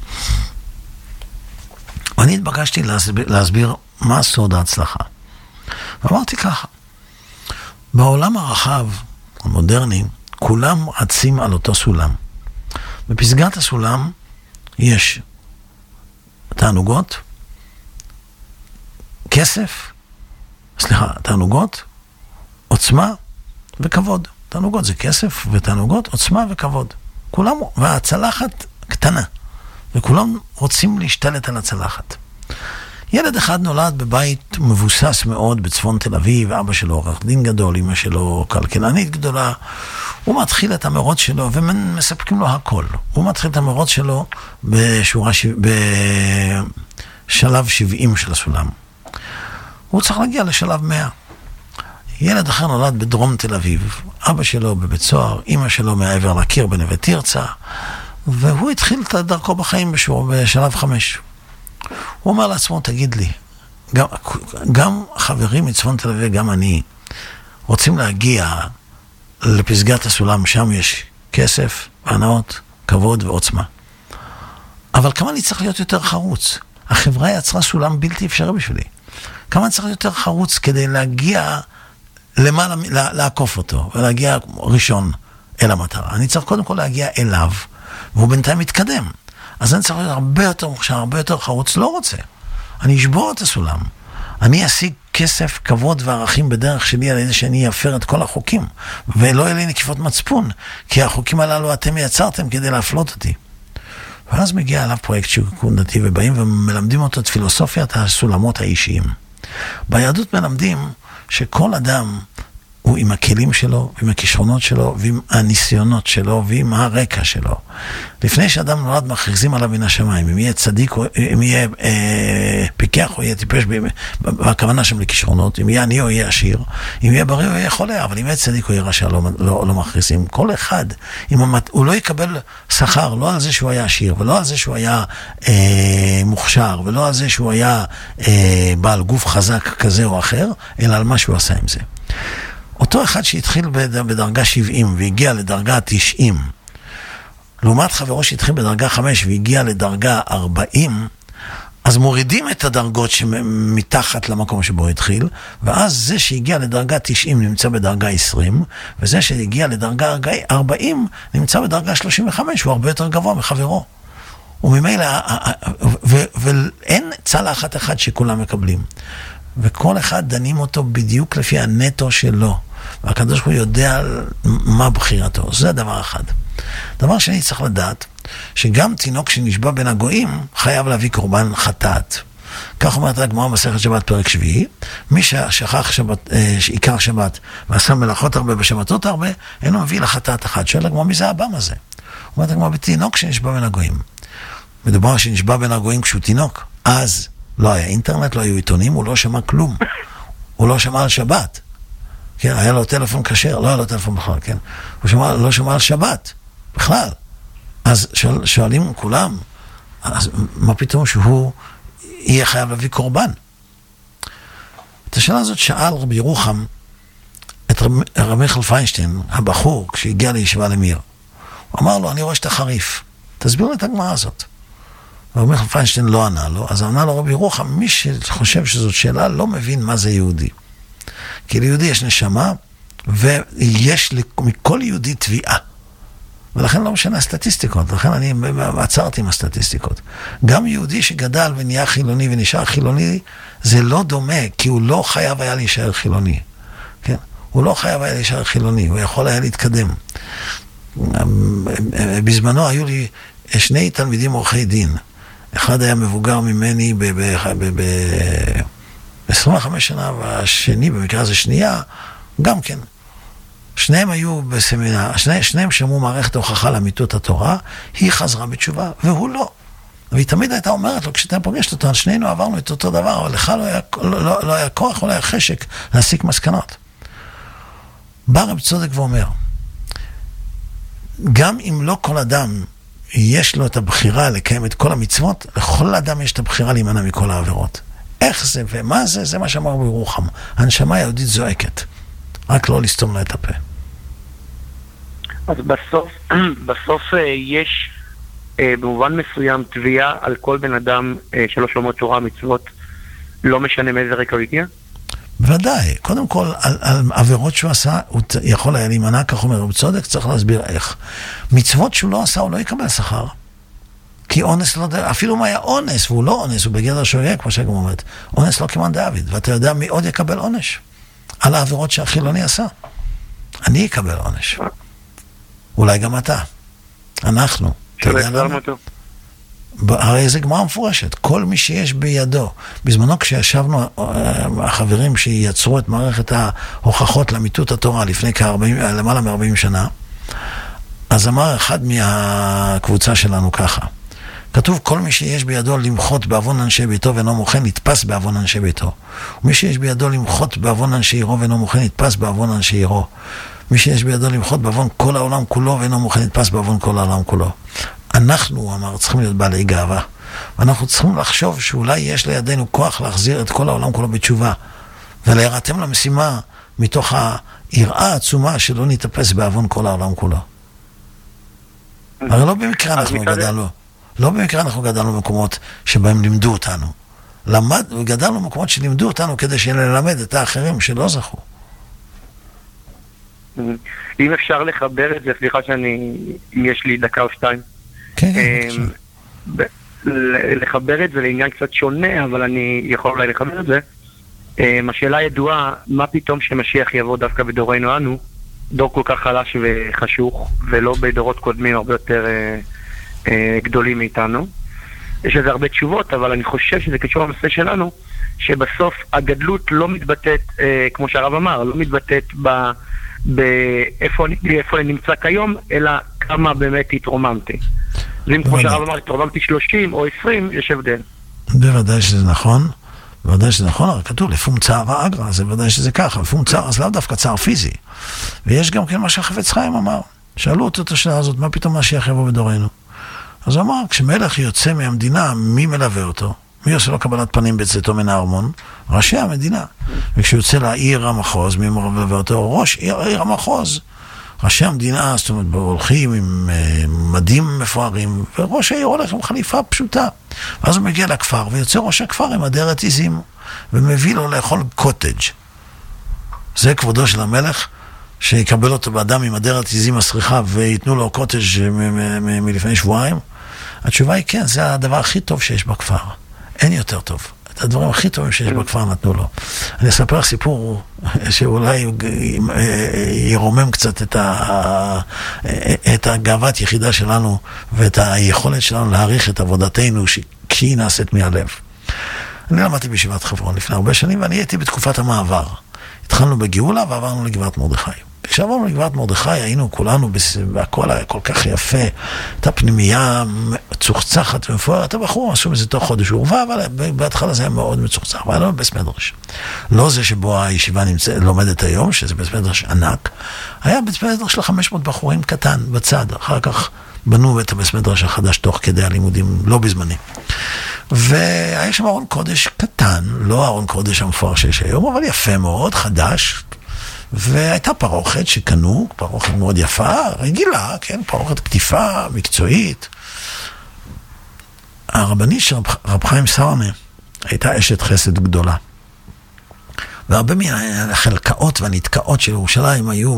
ואני התבקשתי להסביר מה סוד ההצלחה. ואמרתי ככה, בעולם הרחב, המודרני, כולם רצים על אותו סולם. בפסגת הסולם יש תענוגות, עוצמה וכבוד. תענוגות זה כסף, ותענוגות, עוצמה וכבוד. כולם, והצלחת קטנה, וכולם רוצים להשתלט על הצלחת. ילד אחד נולד בבית מבוסס מאוד בצפון תל אביב, אבא שלו עורך דין גדול, אמא שלו כלכלנית גדולה. הוא מתחיל את המרוץ שלו, ומספקים לו הכל. הוא מתחיל את המרוץ שלו בשלב 70 של הסולם. הוא צריך להגיע לשלב 100. ילד אחר נולד בדרום תל אביב, אבא שלו בבית סוהר, אמא שלו מעבר לקיר בנווה תרצה, והוא התחיל את דרכו בחיים בשלב 5. הוא אומר לעצמו, תגיד לי, גם חברים מצפון תל אביב, גם אני, רוצים להגיע לפסגת הסולם, שם יש כסף, הנאות, כבוד ועוצמה. אבל כמה אני צריך להיות יותר חרוץ? החברה יצרה סולם בלתי אפשרי בשבילי. כמה אני צריך להיות יותר חרוץ כדי להגיע למעלה, לעקוף אותו, ולהגיע ראשון אל המטרה. אני צריך קודם כל להגיע אליו, והוא בינתיים מתקדם. אז אני צריך להיות הרבה יותר מוכשר, הרבה יותר חרוץ, לא רוצה. אני אשבור את הסולם. אני אשיג כסף, כבוד וערכים בדרך שלי על ידי שאני אפר את כל החוקים, ולא יהיה לי נקיפות מצפון, כי החוקים הללו אתם יצרתם כדי להפלות אותי. ואז מגיע אליו פרויקט שיקום דתי, ובאים ומלמדים אותו את פילוסופיית הסולמות האישיים. ביהדות מלמדים שכל אדם הוא עם הכלים שלו, עם הכישרונות שלו, ועם הניסיונות שלו, ועם הרקע שלו. לפני שאדם נולד מכריזים עליו מן השמיים, אם יהיה צדיק, אם יהיה פיקח או יהיה טיפש, בכוונה שם לכישרונות, אם יהיה עני או יהיה עשיר, אם יהיה בריא או יהיה חולה, אבל אם יהיה צדיק או יהיה רשע, לא מכריזים. כל אחד, הוא לא יקבל שכר, לא על זה שהוא היה עשיר, ולא על זה שהוא היה מוכשר, ולא על זה שהוא היה בעל גוף חזק כזה או אחר, אלא על מה שהוא עשה עם זה. אותו אחד שהתחיל בדרגה 70 והגיע לדרגה 90, לעומת חברו שהתחיל בדרגה 5 והגיע לדרגה 40, אז מורידים את הדרגות שמתחת למקום שבו התחיל, ואז זה שהגיע לדרגה 90 נמצא בדרגה 20, וזה שהגיע לדרגה 40 נמצא בדרגה 35, הוא הרבה יותר גבוה מחברו. וממילא, ואין צלחת אחד שכולם מקבלים. וכל אחד דנים אותו בדיוק לפי הנטו שלו. והקדוש הוא יודע מה בחירתו. זה דבר אחד. דבר שני, צריך לדעת שגם תינוק שנשבע בין הגויים חייב להביא קורבן חטאת. כך אומרת הגמרא במסכת שבת פרק 7, מי ששכח עיקר שבת ועשה מלאכות הרבה בשבתות הרבה, אינו מביא לחטאת אחת. שואל הגמרא, מי זה הבם הזה? אומרת הגמרא, בתינוק שנשבע בין הגויים. מדובר שנשבע בין הגויים כשהוא תינוק. אז לא היה אינטרנט, לא היו עיתונים, הוא לא שמע כלום. הוא לא שמע על שבת. כן, היה לו טלפון כשר, לא היה לו טלפון בכלל, כן. הוא לא שמע על שבת, בכלל. אז שואלים כולם, אז מה פתאום שהוא יהיה חייב להביא קורבן? את השאלה הזאת שאל רבי ירוחם את רבי מיכאל פיינשטיין, הבחור, כשהגיע לישיבה למיר. הוא אמר לו, אני רואה שאתה חריף. תסביר לי את הגמרא הזאת. רבי מיכאל פיינשטיין לא ענה לו, אז ענה לו רבי ירוחם, מי שחושב שזאת שאלה לא מבין מה זה יהודי. כי ליהודי יש נשמה, ויש מכל יהודי תביעה. ולכן לא משנה הסטטיסטיקות, לכן אני עצרתי עם הסטטיסטיקות. גם יהודי שגדל ונהיה חילוני ונשאר חילוני, זה לא דומה, כי הוא לא חייב היה להישאר חילוני. כן? הוא לא חייב היה להישאר חילוני, הוא יכול היה להתקדם. בזמנו היו לי שני תלמידים עורכי דין. אחד היה מבוגר ממני ב-25 שנה, והשני, במקרה הזה שנייה, גם כן. שניהם היו בסמינר, שניהם שמעו מערכת הוכחה לאמיתות התורה, היא חזרה בתשובה, והוא לא. והיא תמיד הייתה אומרת לו, כשאתה פוגשת אותו, שנינו עברנו את אותו דבר, אבל לך לא היה כוח, לא היה חשק להסיק מסקנות. בא רב צודק ואומר, גם אם לא כל אדם יש לו את הבחירה לקיים את כל המצוות, לכל אדם יש את הבחירה להימנע מכל העבירות. איך זה ומה זה? זה מה שאמר בירוחם. הנשמה היהודית זועקת. רק לא לסתום לה את הפה. אז בסוף יש במובן מסוים תביעה על כל בן אדם שלא שומע תורה מצוות, לא משנה מאיזה רקע הוא הגיע? בוודאי. קודם כל, על עבירות שהוא עשה, הוא יכול היה להימנע, כך אומר רב צודק, צריך להסביר איך. מצוות שהוא לא עשה, הוא לא יקבל שכר. כי אונס לא, אפילו אם היה אונס, והוא לא אונס, הוא בגדר שוגג, כמו שגם אומרת. אונס לא כמעט דוד, ואתה יודע מי עוד יקבל עונש? על העבירות שהחילוני עשה. אני אקבל עונש. אולי גם אתה. אנחנו. הרי זה גמרא מפורשת. כל מי שיש בידו. בזמנו כשישבנו החברים שיצרו את מערכת ההוכחות לאמיתות התורה לפני למעלה מ-40 שנה, אז אמר אחד מהקבוצה שלנו ככה. כתוב, כל מי שיש בידו למחות בעוון אנשי ביתו ואינו מוכן, נתפס בעוון אנשי ביתו. ומי שיש בידו למחות בעוון אנשי עירו ואינו מוכן, נתפס בעוון אנשי עירו. מי שיש בידו למחות בעוון כל העולם כולו ואינו מוכן, נתפס בעוון כל העולם כולו. אנחנו, הוא אמר, צריכים להיות בעלי גאווה. ואנחנו צריכים לחשוב שאולי יש לידינו כוח להחזיר את כל העולם כולו בתשובה. ולהירתם למשימה מתוך היראה העצומה שלא נתפס בעוון כל העולם כולו. הרי לא במקרה אנחנו גדלנו. לא במקרה אנחנו גדלנו במקומות שבהם לימדו אותנו. גדלנו במקומות שלימדו אותנו כדי שנלמד את האחרים שלא זכו. אם אפשר לחבר את זה, סליחה אם יש לי דקה או שתיים. כן, לחבר את זה לעניין קצת שונה, אבל אני יכול אולי לחבר את זה. השאלה ידועה, מה פתאום שמשיח יבוא דווקא בדורנו אנו, דור כל כך חלש וחשוך, ולא בדורות קודמים הרבה יותר גדולים מאיתנו. יש לזה הרבה תשובות, אבל אני חושב שזה קשור לנושא שלנו, שבסוף הגדלות לא מתבטאת, כמו שהרב אמר, לא מתבטאת באיפה אני נמצא כיום, אלא כמה באמת התרוממתי. ואם כמו שהרב אמר, התרוממתי 30 או 20, יש הבדל. בוודאי שזה נכון. בוודאי שזה נכון, הרי כתוב לפום צער ואגרא, זה בוודאי שזה ככה, לפום צער, אז לאו דווקא צער פיזי. ויש גם כן מה שהחפץ חיים אמר, שאלו אותו את השאלה הזאת, מה פתאום משיח יבוא בדורנו? אז הוא אמר, כשמלך יוצא מהמדינה, מי מלווה אותו? מי עושה לו קבלת פנים בצאתו מן הארמון? ראשי המדינה. וכשהוא יוצא לעיר המחוז, מי מלווה אותו? ראש עיר המחוז. ראשי המדינה, זאת אומרת, הולכים עם מדים מפוארים, וראש העיר הולך עם חליפה פשוטה. ואז הוא מגיע לכפר, ויוצא ראש הכפר עם אדרת עיזים, ומביא לו לאכול קוטג'. זה כבודו של המלך, שיקבל אותו באדם עם אדרת עיזים מסריחה, ויתנו לו קוטג' מלפני שבועיים. התשובה היא כן, זה הדבר הכי טוב שיש בכפר. אין יותר טוב. את הדברים הכי טובים שיש בכפר נתנו לו. אני אספר לך סיפור שאולי ירומם קצת את הגאוות יחידה שלנו ואת היכולת שלנו להעריך את עבודתנו כשהיא נעשית מהלב. אני למדתי בישיבת חברון לפני הרבה שנים ואני הייתי בתקופת המעבר. התחלנו בגאולה ועברנו לגבעת מרדכי. כשעברנו לגבעת מרדכי היינו כולנו והכל היה כל כך יפה, הייתה פנימייה מצוחצחת ומפוארת, הבחור עשו מזה תוך חודש עורבה, אבל בהתחלה זה היה מאוד מצוחצח, והיה לנו בית מדרש. לא זה שבו הישיבה לומדת היום, שזה בית מדרש ענק, היה בית מדרש ל-500 בחורים קטן בצד, אחר כך בנו את הבית מדרש החדש תוך כדי הלימודים, לא בזמני. והיה שם ארון קודש קטן, לא ארון קודש המפואר שיש היום, אבל יפה מאוד, חדש, והייתה פרוכת שקנו, פרוכת מאוד יפה, רגילה, כן, פרוכת כתיפה, מקצועית. הרבנית של רב חיים סרנה הייתה אשת חסד גדולה. והרבה מהחלקאות והנתקאות של ירושלים היו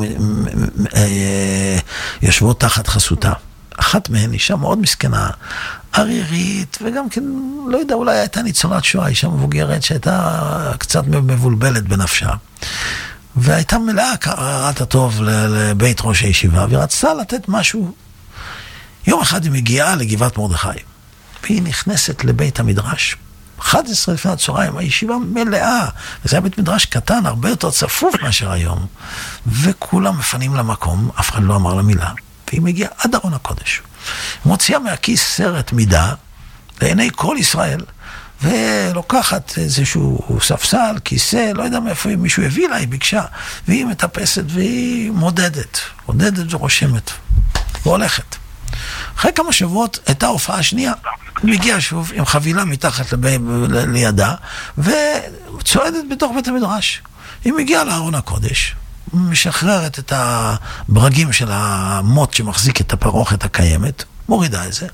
יושבות תחת חסותה. אחת מהן אישה מאוד מסכנה, ערירית, וגם כן, לא יודע, אולי הייתה ניצולת שואה, אישה מבוגרת שהייתה קצת מבולבלת בנפשה. והייתה מלאה קראת הטוב לבית ראש הישיבה, ורצתה לתת משהו. יום אחד היא מגיעה לגבעת מרדכי, והיא נכנסת לבית המדרש. 11 לפני הצהריים, הישיבה מלאה, וזה היה בית מדרש קטן, הרבה יותר צפוף מאשר היום, וכולם מפנים למקום, אף אחד לא אמר לה מילה, והיא מגיעה עד ארון הקודש. מוציאה מהכיס סרט מידה, לעיני כל ישראל, ולוקחת איזשהו ספסל, כיסא, לא יודע מאיפה מישהו הביא לה, היא ביקשה, והיא מטפסת והיא מודדת ורושמת, והולכת. אחרי כמה שבועות הייתה הופעה שנייה, היא מגיעה שוב עם חבילה מתחת לידה, וצועדת בתוך בית המדרש. היא מגיעה לארון הקודש, משחררת את הברגים של המוט שמחזיק את הפרוכת הקיימת, מורידה את זה,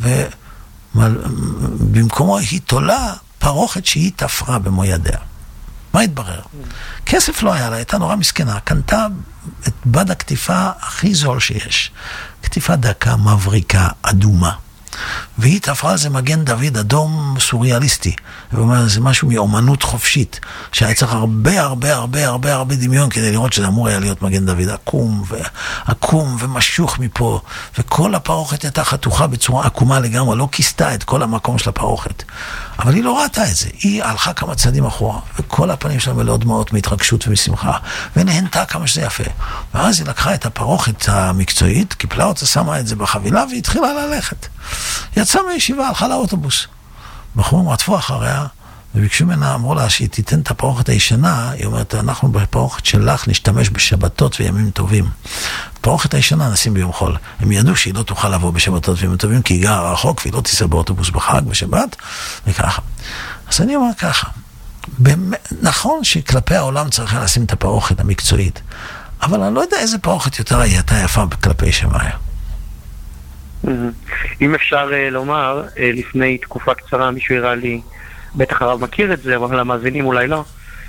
במקומו היא תולה פרוכת שהיא תפרה במו ידיה. מה התברר? כסף לא היה לה, הייתה נורא מסכנה, קנתה את בד הכתיפה הכי זול שיש. כתיפה דקה, מבריקה, אדומה. והיא תפרה על זה מגן דוד אדום סוריאליסטי. ואומר, זה משהו מאומנות חופשית, שהיה צריך הרבה דמיון כדי לראות שזה אמור היה להיות מגן דוד עקום ומשוך מפה, וכל הפרוכת הייתה חתוכה בצורה עקומה לגמרי, לא כיסתה את כל המקום של הפרוכת. אבל היא לא ראתה את זה, היא הלכה כמה צעדים אחורה, וכל הפנים שלה מלאות דמעות מהתרגשות ומשמחה, ונהנתה כמה שזה יפה. ואז היא לקחה את הפרוכת המקצועית, קיפלה אותה, שמה את זה בחבילה, והתחילה ללכת. יצאה מהישיבה, הלכה לאוטובוס. בחורים רדפו אחריה, וביקשו ממנה, אמרו לה שהיא תיתן את הפרוכת הישנה, היא אומרת, אנחנו בפרוכת שלך נשתמש בשבתות וימים טובים. הפרוכת הישנה נשים ביום חול. הם ידעו שהיא לא תוכל לבוא בשבתות וימים טובים, כי היא גרה רחוק, והיא לא תיסע באוטובוס בחג בשבת, וככה. אז אני אומר ככה, נכון שכלפי העולם צריך לשים את הפרוכת המקצועית, אבל אני לא יודע איזה פרוכת יותר הייתה יפה כלפי שמאיה. אם אפשר לומר, לפני תקופה קצרה מישהו הראה לי, בטח הרב מכיר את זה, אבל למאזינים אולי לא,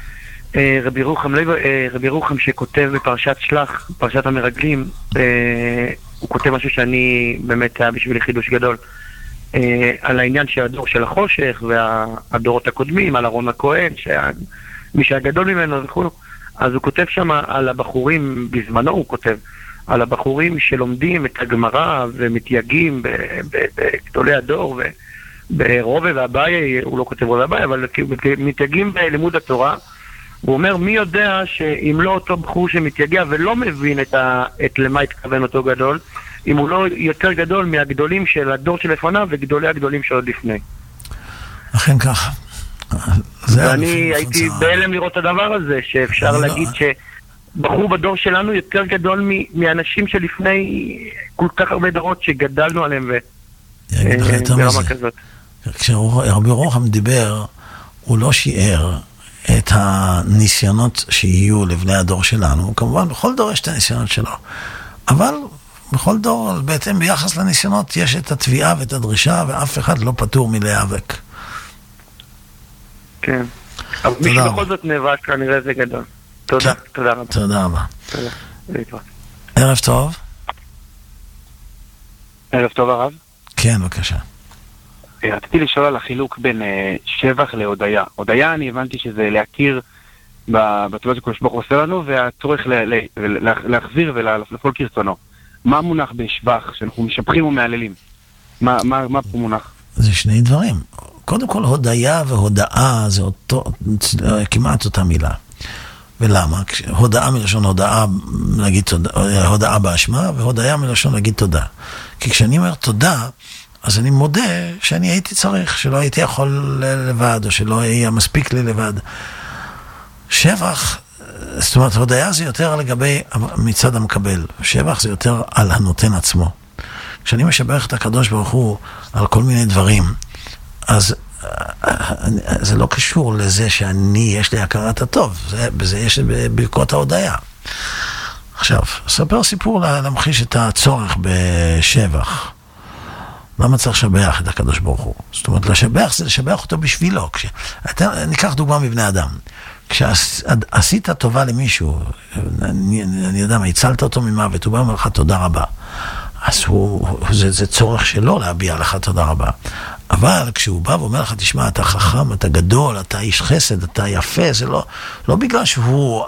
רבי רוחם שכותב בפרשת שלח, פרשת המרגלים, הוא כותב משהו שאני באמת היה בשבילי חידוש גדול, על העניין של הדור של החושך והדורות הקודמים, על אהרון הכהן, מי שהגדול ממנו וכו'. אז הוא כותב שם על הבחורים, בזמנו הוא כותב, על הבחורים שלומדים את הגמרא ומתייגים בגדולי הדור ברובה והבאי, הוא לא כותב רובה והבאי, אבל מתייגעים בלימוד התורה, הוא אומר, מי יודע שאם לא אותו בחור שמתייגע ולא מבין את למה התכוון אותו גדול, אם הוא לא יותר גדול מהגדולים של הדור שלפניו וגדולי הגדולים שעוד לפני. אכן ככה. ואני הייתי בהלם לראות את הדבר הזה, שאפשר להגיד שבחור בדור שלנו יותר גדול מאנשים שלפני כל כך הרבה דורות שגדלנו עליהם ברמה כזאת. כשרבי רוחם דיבר, הוא לא שיער את הניסיונות שיהיו לבני הדור שלנו. כמובן, בכל דור יש את הניסיונות שלו. אבל בכל דור, בהתאם ביחס לניסיונות, יש את התביעה ואת הדרישה, ואף אחד לא פטור מלהיאבק. כן. אבל מי שבכל זאת נאבק, כנראה זה גדול. תודה, תודה רבה. תודה רבה. תודה. ערב טוב. ערב טוב הרב. כן, בבקשה. רציתי לשאול על החילוק בין שבח להודיה. הודיה אני הבנתי שזה להכיר בתודה שקדוש ברוך הוא עושה לנו, והצורך להחזיר ולפעול כרצונו. מה מונח בשבח שאנחנו משבחים ומעללים? מה פה מונח? זה שני דברים. קודם כל, הודיה והודאה זה כמעט אותה מילה. ולמה? הודאה מלשון הודאה, להגיד הודאה באשמה, והודיה מלשון להגיד תודה. כי כשאני אומר תודה, אז אני מודה שאני הייתי צריך, שלא הייתי יכול לבד, או שלא היה מספיק לי לבד. שבח, זאת אומרת, הודיה זה יותר לגבי מצד המקבל. שבח זה יותר על הנותן עצמו. כשאני משבח את הקדוש ברוך הוא על כל מיני דברים, אז זה לא קשור לזה יש לי הכרת הטוב. בזה יש ברכות ההודיה. עכשיו, ספר סיפור להמחיש את הצורך בשבח. למה צריך לשבח את הקדוש ברוך הוא? זאת אומרת, לשבח זה לשבח אותו בשבילו. ניקח דוגמה מבני אדם. כשעשית טובה למישהו, אני יודע מה, הצלת אותו ממוות, הוא בא ואומר לך תודה רבה. אז זה צורך שלו להביע לך תודה רבה. אבל כשהוא בא ואומר לך, תשמע, אתה חכם, אתה גדול, אתה איש חסד, אתה יפה, זה לא בגלל שהוא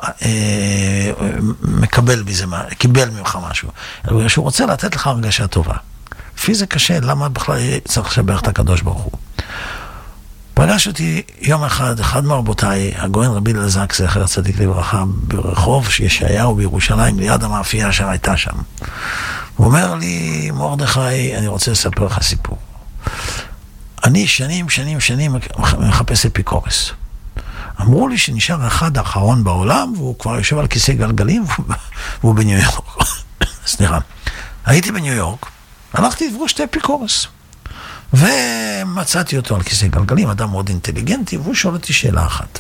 מקבל מזה, קיבל ממך משהו, אלא בגלל שהוא רוצה לתת לך הרגשה טובה. לפי זה קשה, למה בכלל צריך לשבח את הקדוש ברוך הוא? פגש אותי יום אחד מרבותיי, הגאון רבי אלעזר זכר צדיק לברכה, ברחוב ישעיהו בירושלים, ליד המאפייה שהייתה שם. הוא אומר לי, מרדכי, אני רוצה לספר לך סיפור. אני שנים מחפש אפיקורס. אמרו לי שנשאר אחד האחרון בעולם, והוא כבר יושב על כיסא גלגלים, והוא בניו יורק. סליחה. הייתי בניו יורק, הלכתי לפגוש את אפיקורס. ומצאתי אותו על כיסא גלגלים, אדם מאוד אינטליגנטי, והוא שואל אותי שאלה אחת.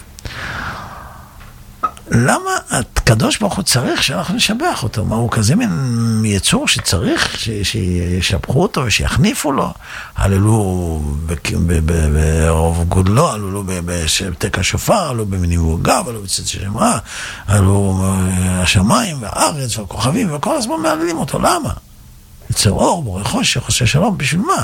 למה הקדוש ברוך הוא צריך שאנחנו נשבח אותו? מה, הוא כזה מין יצור שצריך שישבחו אותו ושיחניפו לו? הללו ברוב גודלו, הללו בשתק השופר, הללו בניבוי גב, הללו בצאת שמרה, הללו השמיים והארץ והכוכבים, וכל הזמן מעללים אותו. למה? יצר אור, בורא חושך, עושה שלום, בשביל מה?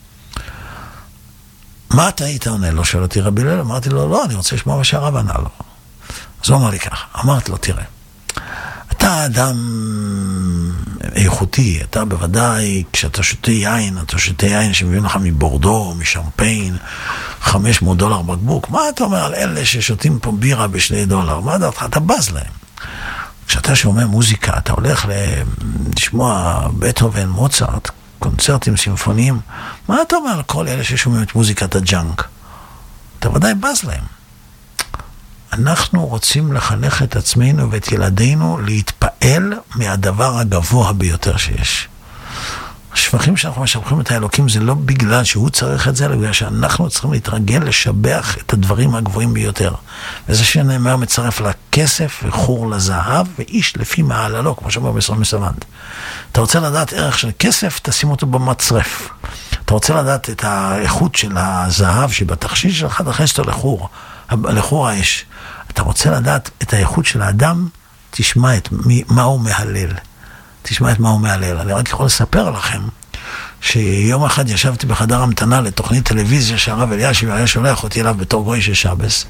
מה אתה היית עונה? לא שואל אותי רבי ליל, אמרתי לו, לא, אני רוצה לשמוע מה שהרב ענה לו. אז הוא אמר לי ככה, אמרתי לו, תראה, אתה אדם איכותי, אתה בוודאי, כשאתה שותה יין, אתה שותה יין שמביאים לך מבורדו, משמפיין, $500 בקבוק, מה אתה אומר על אלה ששותים פה בירה $2? מה דעתך? אתה בז להם. כשאתה שומע מוזיקה, אתה הולך לשמוע בטהובן, מוצרט, קונצרטים סימפוניים, מה אתה אומר על כל אלה ששומעים את מוזיקת הג'אנק? אתה ודאי בז להם. אנחנו רוצים לחנך את עצמנו ואת ילדינו להתפעל מהדבר הגבוה ביותר שיש. השבחים שאנחנו משבחים את האלוקים זה לא בגלל שהוא צריך את זה, אלא בגלל שאנחנו צריכים להתרגל לשבח את הדברים הגבוהים ביותר. וזה שנאמר מצרף לכסף וחור לזהב ואיש לפי מעללו, כמו שאומר בסוף מסוונד. אתה רוצה לדעת ערך של כסף, תשים אותו במצרף. אתה רוצה לדעת את האיכות של הזהב שבתכשיש שלך, תכניס אותו לחור האש. אתה רוצה לדעת את האיכות של האדם, תשמע מה הוא מהלל. תשמע את מה הוא מהלל. אני רק יכול לספר לכם שיום אחד ישבתי בחדר המתנה לתוכנית טלוויזיה שהרב אלישיב היה שולח אותי אליו בתור גוי של שבס,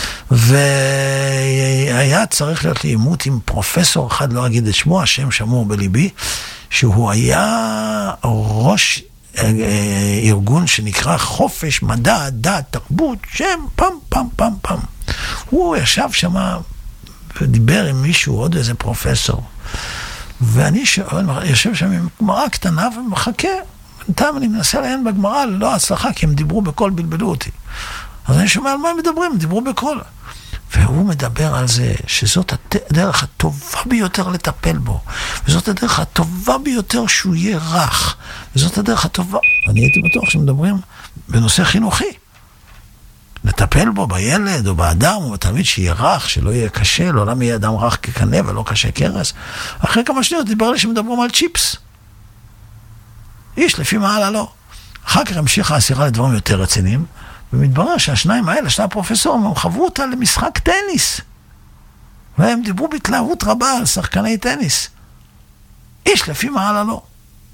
והיה צריך להיות לי עימות עם פרופסור אחד, לא אגיד את שמו, השם שמור בליבי, שהוא היה ראש ארגון שנקרא חופש, מדע, דת, תרבות, שם, פעם. הוא ישב שם ודיבר עם מישהו, עוד איזה פרופסור. ואני יושב שם עם גמרא קטנה ומחכה. בינתיים אני מנסה לעיין בגמרא, לא הצלחה, כי הם דיברו בקול, בלבלו אותי. אז אני שומע על מה הם מדברים, הם דיברו בקול. והוא מדבר על זה שזאת הדרך הטובה ביותר לטפל בו, וזאת הדרך הטובה ביותר שהוא יהיה רך, וזאת הדרך הטובה. אני הייתי בטוח שמדברים בנושא חינוכי. לטפל בו בילד או באדם או בתלמיד שיהיה רך, שלא יהיה קשה, לעולם יהיה אדם רך כקנה ולא קשה כרס. אחרי כמה שניות דיבר לי שמדברים על צ'יפס. איש לפי מעלה לא. אחר כך המשיכה הסירה לדברים יותר רציניים, ומתברר שהשניים האלה, שני הפרופסורים, הם חברו אותה למשחק טניס. והם דיברו בהתלהבות רבה על שחקני טניס. איש לפי מעלה לא.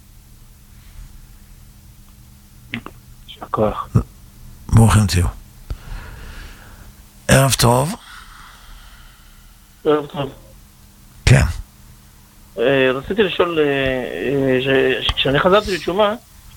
שכוח. ברוכים תהיו. ערב טוב. ערב טוב. כן. רציתי לשאול, כשאני חזרתי לתשובה,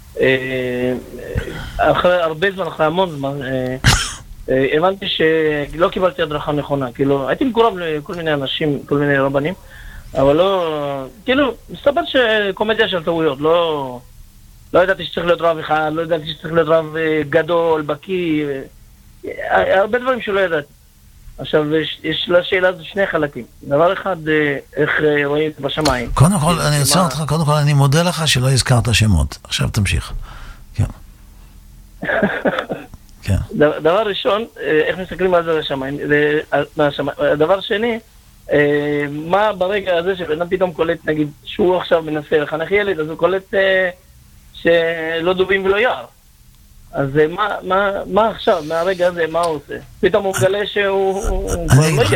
אחרי הרבה זמן, אחרי המון זמן, הבנתי שלא קיבלתי הדרכה נכונה. כאילו, הייתי מקורב לכל מיני אנשים, כל מיני רבנים, אבל לא, כאילו, מסתבר שקומדיה של טעויות, לא ידעתי שצריך להיות רב אחד, לא ידעתי שצריך להיות רב גדול, בקי, הרבה דברים שלא ידעתי. עכשיו, יש לשאלה הזו שני חלקים. דבר אחד, איך רואים בשמיים. קודם כל, אני אצא אותך, קודם כל, אני מודה לך שלא הזכרת שמות. עכשיו תמשיך. כן. כן. דבר ראשון, איך מסתכלים על זה לשמיים. הדבר שני, מה ברגע הזה שבן פתאום קולט, נגיד, שהוא עכשיו מנסה לחנך ילד, אז הוא קולט שלא דובים ולא יער. אז מה עכשיו, מהרגע הזה, מה הוא עושה? פתאום הוא מגלה שהוא...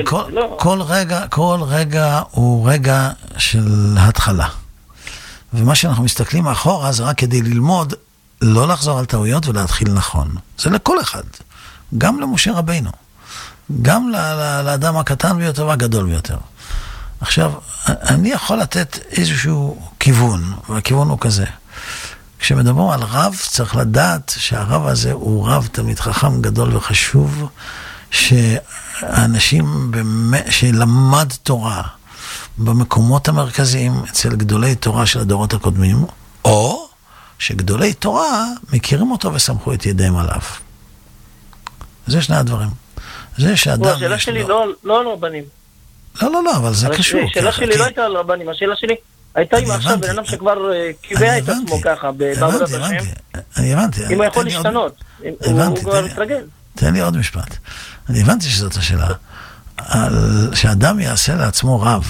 כל רגע הוא רגע של התחלה. ומה שאנחנו מסתכלים אחורה זה רק כדי ללמוד, לא לחזור על טעויות ולהתחיל נכון. זה לכל אחד. גם למשה רבינו. גם לאדם הקטן ביותר והגדול ביותר. עכשיו, אני יכול לתת איזשהו כיוון, והכיוון הוא כזה. כשמדברים על רב, צריך לדעת שהרב הזה הוא רב תלמיד חכם גדול וחשוב, שאנשים שלמד תורה במקומות המרכזיים אצל גדולי תורה של הדורות הקודמים, או שגדולי תורה מכירים אותו וסמכו את ידיהם עליו. זה שני הדברים. זה שאדם... השאלה שלי לא על רבנים. לא, אבל זה קשור. השאלה שלי לא הייתה על רבנים, השאלה שלי... הייתה עם עכשיו בן אדם שכבר קיבע את עצמו ככה, בעבודת השם. אני הבנתי. אם הוא יכול להשתנות, הוא כבר מתרגל. תן לי עוד משפט. אני הבנתי שזאת השאלה. שאדם יעשה לעצמו רב,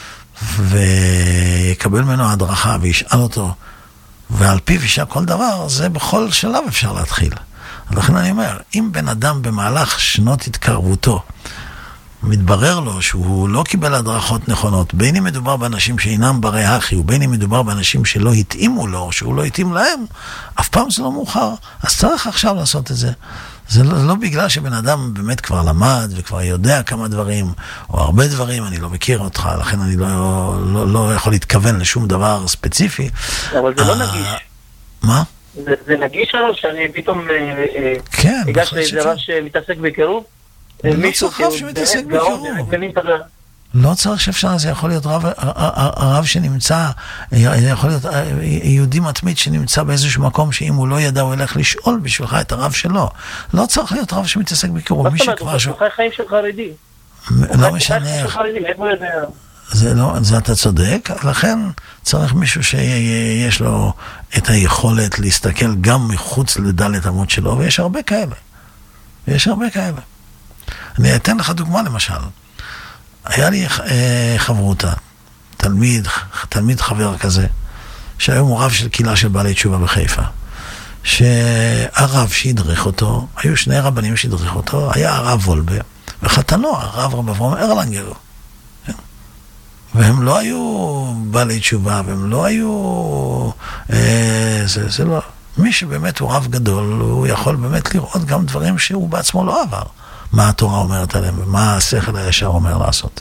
ויקבל ממנו הדרכה, וישאל אותו, ועל פיו ישאל כל דבר, זה בכל שלב אפשר להתחיל. לכן אני אומר, אם בן אדם במהלך שנות התקרבותו, מתברר לו שהוא לא קיבל הדרכות נכונות, בין אם מדובר באנשים שאינם ברי הכי, ובין אם מדובר באנשים שלא התאימו לו, שהוא לא התאים להם, אף פעם זה לא מאוחר. אז צריך עכשיו לעשות את זה. זה לא בגלל שבן אדם באמת כבר למד וכבר יודע כמה דברים, או הרבה דברים, אני לא מכיר אותך, לכן אני לא יכול להתכוון לשום דבר ספציפי. אבל זה לא נגיש. מה? זה נגיש לנו שאני פתאום הגש לאיזה רב שמתעסק בקירוב? לא צריך רב שמתעסק בקירוב. לא צריך שאפשר, זה יכול להיות רב שנמצא, יכול להיות יהודי מתמיד שנמצא באיזשהו מקום שאם הוא לא ידע הוא ילך לשאול בשבילך את הרב שלו. לא צריך להיות רב שמתעסק בקירוב. מה זאת אומרת? הוא חי חיים של חרדי. לא משנה. זה אתה צודק, לכן צריך מישהו שיש לו את היכולת להסתכל גם מחוץ לדלת אמות שלו, ויש הרבה כאלה. אני אתן לך דוגמה למשל. היה לי חברותה, תלמיד חבר כזה, שהיום הוא רב של קהילה של בעלי תשובה בחיפה. שהרב שהדריך אותו, היו שני רבנים שהדריך אותו, היה הרב וולבה, וחתנו הרב רב אברהם ארלנגר. והם לא היו בעלי תשובה, והם לא היו... זה לא... מי שבאמת הוא רב גדול, הוא יכול באמת לראות גם דברים שהוא בעצמו לא עבר. מה התורה אומרת עליהם, ומה השכל הישר אומר לעשות.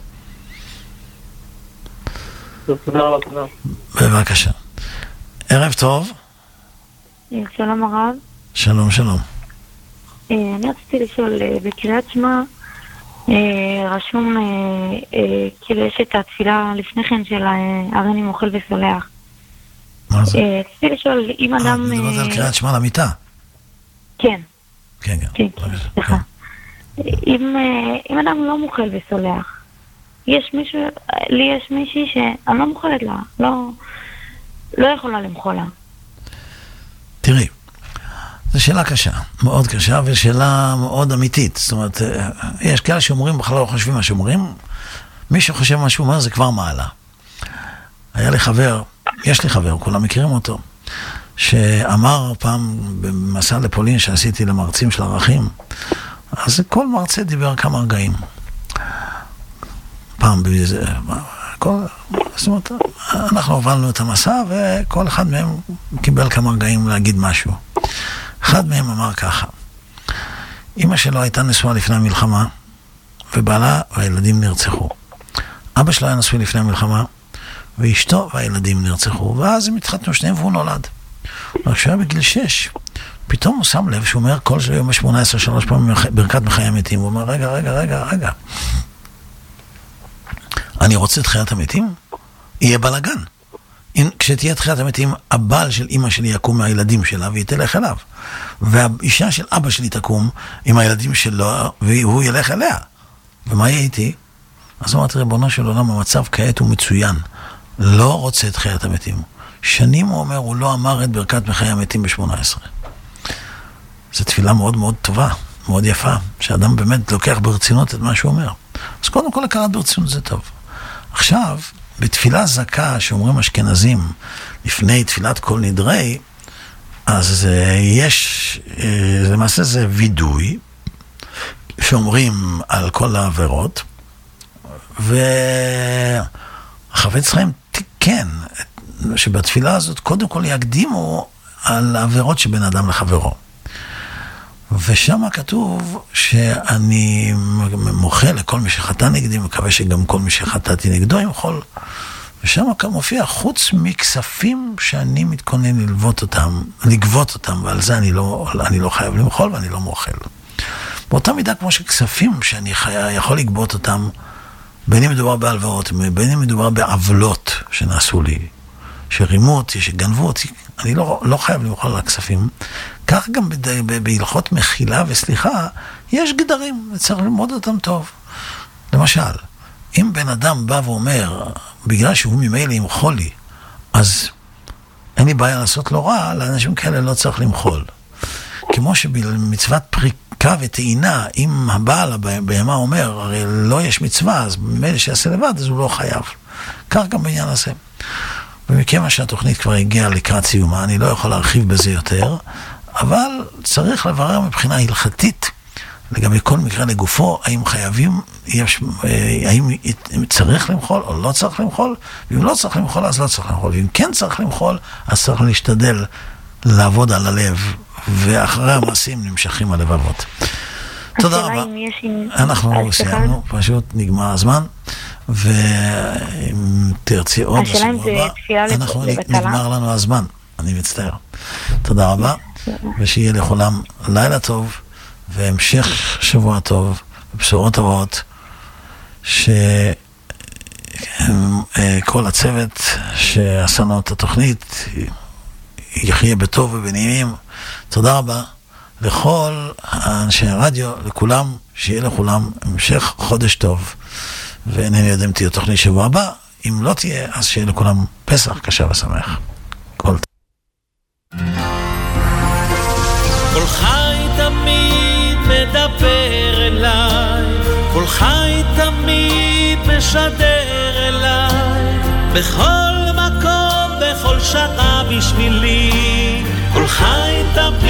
תודה רבה. בבקשה. ערב טוב. שלום הרב. שלום, שלום. אני רציתי לשאול, בקריאת שמע רשום, כאילו יש את התפילה לפני כן של הריני מוכל וסולח. מה זה? רציתי לשאול, אם אדם... מדברת על קריאת שמע למיטה. כן. כן, כן. סליחה. אם אדם לא מוכל וסולח, יש מישהו, לי יש מישהי שאני לא מוכלת לה, לא יכולה למחול לה. תראי, זו שאלה קשה, מאוד קשה, ושאלה מאוד אמיתית. זאת אומרת, יש כאלה שאומרים, בכלל לא חושבים מה שאומרים, מי שחושב מה שהוא אומר זה כבר מעלה. היה לי חבר, יש לי חבר, כולם מכירים אותו, שאמר פעם במסע לפולין שעשיתי למרצים של ערכים, אז כל מרצה דיבר כמה רגעים. פעם בזה, זאת אומרת, אנחנו הובלנו את המסע וכל אחד מהם קיבל כמה רגעים להגיד משהו. אחד מהם אמר ככה: אמא שלו הייתה נשואה לפני המלחמה ובעלה והילדים נרצחו. אבא שלו היה נשוי לפני המלחמה ואשתו והילדים נרצחו, ואז הם התחתנו שניהם והוא נולד. וכשהוא היה בגיל 6 פתאום הוא שם לב שהוא אומר כל יום ה-18 3 פעמים ברכת מחיי המתים. הוא אומר רגע, אני רוצה את חיית המתים, יהיה בלגן. כשתהיה את חיית המתים, הבעל של אמא שלי יקום מהילדים שלה והיא תלך אליו, והאישה של אבא שלי תקום עם הילדים שלו והוא ילך אליה, ומה יהיה איתי? אז אמרתי, ריבונו של עולם, המצב כעת הוא מצוין, לא רוצה את חיית המתים. שנים הוא אומר, הוא לא אמר את ברכת מחיי המתים ב-18. זו תפילה מאוד מאוד טובה, מאוד יפה, שאדם באמת לוקח ברצינות את מה שהוא אומר. אז קודם כל הכרת ברצינות זה טוב. עכשיו, בתפילה זכה שאומרים אשכנזים לפני תפילת כל נדרי, אז יש, למעשה זה וידוי שאומרים על כל העבירות, והחפץ חיים תיקן שבתפילה הזאת קודם כל יקדימו על העבירות שבין אדם לחברו. ושם כתוב שאני מוחה לכל מי שחטא נגדי, מקווה שגם כל מי שחטאתי נגדו ימחול. ושם מופיע, חוץ מכספים שאני מתכונן לגבות אותם, ועל זה אני לא חייב למחול ואני לא מוחל. באותה מידה כמו שכספים שאני יכול לגבות אותם, בין אם מדובר בהלוואות, בין אם מדובר בעוולות שנעשו לי, שרימו אותי, שגנבו אותי, אני לא חייב למחול על הכספים. כך גם בהלכות מחילה וסליחה, יש גדרים, וצריך ללמוד אותם טוב. למשל, אם בן אדם בא ואומר, בגלל שהוא ממילא ימחול לי, אז אין לי בעיה לעשות לו רע, לאנשים כאלה לא צריך למחול. כמו שבמצוות פריקה וטעינה, אם הבעל הבהמה אומר, הרי לא יש מצווה, אז ממילא שיעשה לבד, אז הוא לא חייב. כך גם בעניין הזה. ומכיוון שהתוכנית כבר הגיעה לקראת סיומה, אני לא יכול להרחיב בזה יותר, אבל צריך לברר מבחינה הלכתית, לגבי כל מקרה לגופו, האם חייבים, האם צריך למחול או לא צריך למחול, ואם לא צריך למחול, אז לא צריך למחול, ואם כן צריך למחול, אז צריך להשתדל לעבוד על הלב, ואחרי המעשים נמשכים הלבבות. תודה רבה. אנחנו סיימנו, פשוט נגמר הזמן, ואם תרצי עוד בסוף הבא, נגמר לנו הזמן, אני מצטער. תודה רבה, ושיהיה לכולם לילה טוב, והמשך שבוע טוב, ובשורות טובות, שכל הצוות שעשינו את התוכנית יחיה בטוב ובנעימים. תודה רבה לכל אנשי הרדיו, לכולם, שיהיה לכולם המשך חודש טוב, ואינני יודע אם תהיה תוכנית שבוע הבא, אם לא תהיה, אז שיהיה לכולם פסח קשה ושמח. כל כל חי תמיד מדבר אליי, כל חי תמיד משדר אליי, בכל מקום, בכל שעה בשבילי, כל חי תמיד